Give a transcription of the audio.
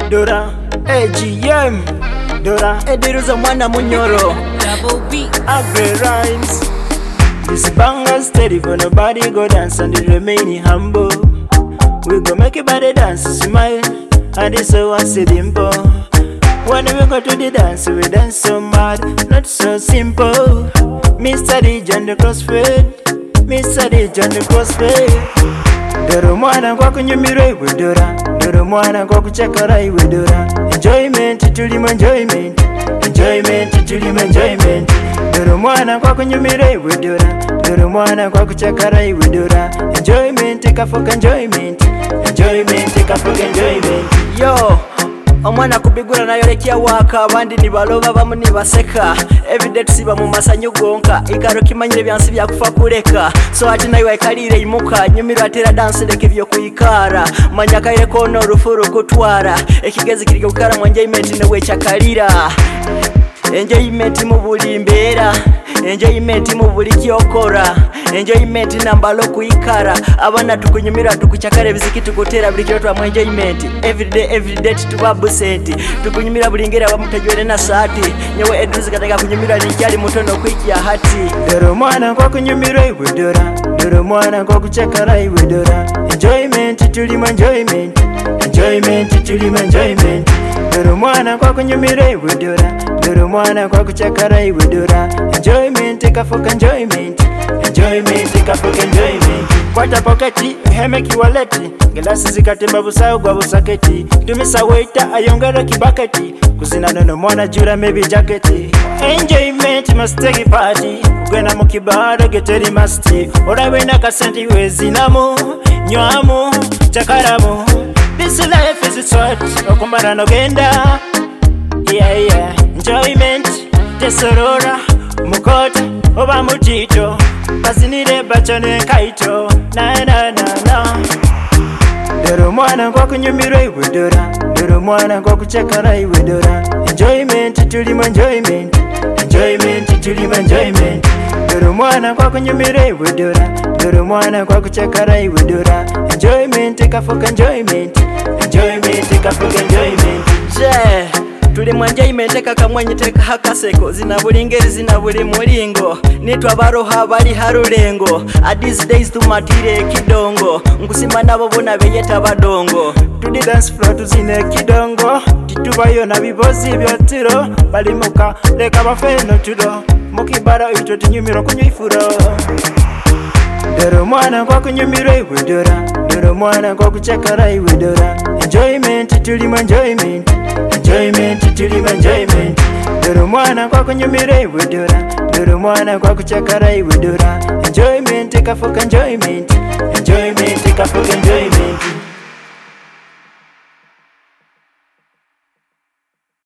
Dora, AGM, Dora, Ediruza mwana munyoro, Double B. Agri Rhymes. This banger steady for nobody go dance and they remain humble. We go make your body dance, smile, and it's so dimple. When we go to the dance, we dance so mad, not so simple. Mr. DJ on the crossfade, Mr. DJ on the crossfade. Doro mwana kwa kunyumira iwe Dora, Doro mwana kwa kuchakara iwe Dora. Enjoyment tulimo enjoyment, enjoyment tulimo enjoyment. Doro mwana kwa kunyumira iwe Dora, Doro mwana kwa kuchakara iwe Dora. Enjoyment kafoka enjoyment, enjoyment kafoka enjoyment. yo omwana kubigura nayo lekia waka abandi nibaloba bamu nibaseka everyday tusiba mu masanyu gonka ikaro kimanyire byansi byakufa kuleka so ati nayo ekalire imuka nyumira atera dance leke byo kuyikara manya kaire kono rufuru kutwara ekigezi kirike kukara mwanje imeti ne wechakalira enjoyment mu bulimbera enjoyment mu buli kyokora enjoyment nambalo kuyikara abana tukunyumira tukuchakare biziki tukutera buli kyo twa enjoyment everyday tubabusenti tukunyumira bulingera bamutajwere na sati nyewe eduzi kataka kunyumira likyali mutono kwikia hati Doro mwana kwa kunyumira iwe Dora, Doro mwana kwa kuchakara iwe Dora. Enjoyment tulimo enjoyment, enjoyment tulimo enjoyment. Doro mwana kwa kunyumira iwe Dora, Doro mwana kwa kuchakara iwe Dora. Enjoyment kafoka enjoyment, enjoyment kafoka enjoyment. Kwata poketi hemeki waleti, gelasi zikatemba busawo gwa busaketi. Tumisa waiter ayongera kibaketi, kuzina nono mwana jura maybe jacketi. Enjoyment must take a party, gwena mukibara geteri masti. Orabe na kasenti wezinamu, nywamu, chakaramu. This life is short, okumara no genda. Yeah, enjoyment, tesorora, mukota, oba mutito. Bazinire bachane kaito, na. Doro mwana kwa kunyumira iwe Dora, Doro mwana kwa kuchakara iwe Dora. Enjoyment tulimo enjoyment, enjoyment tulimo enjoyment. Doro mwana kwa kunyumira iwe Dora, Doro mwana kwa kuchakara iwe Dora. Enjoyment kafoka enjoyment, enjoyment kafoka enjoyment. je tuli mu enjoyment kakamwenyi teka hakaseko zina bulingeri zina buli mulingo nitwa baroha bali harulengo at these days tumatire kidongo nkusima nabo bona beyeta badongo Tudi dance floor tuzine kidongo, titubayo na bibozi byotiro. Balimuka leka bafeno tudo, mukibara ito tunyumiro kunyifuro. Doro mwana kwa kunyumira iwe Dora, Doro mwana kwa kuchakara iwe Dora. Enjoyment tulimo enjoyment, enjoyment tulimo enjoyment. Doro mwana kwa kunyumira iwe Dora, Doro mwana kwa kuchakara iwe Dora. Enjoyment kafoka enjoyment, enjoyment kafoka enjoyment.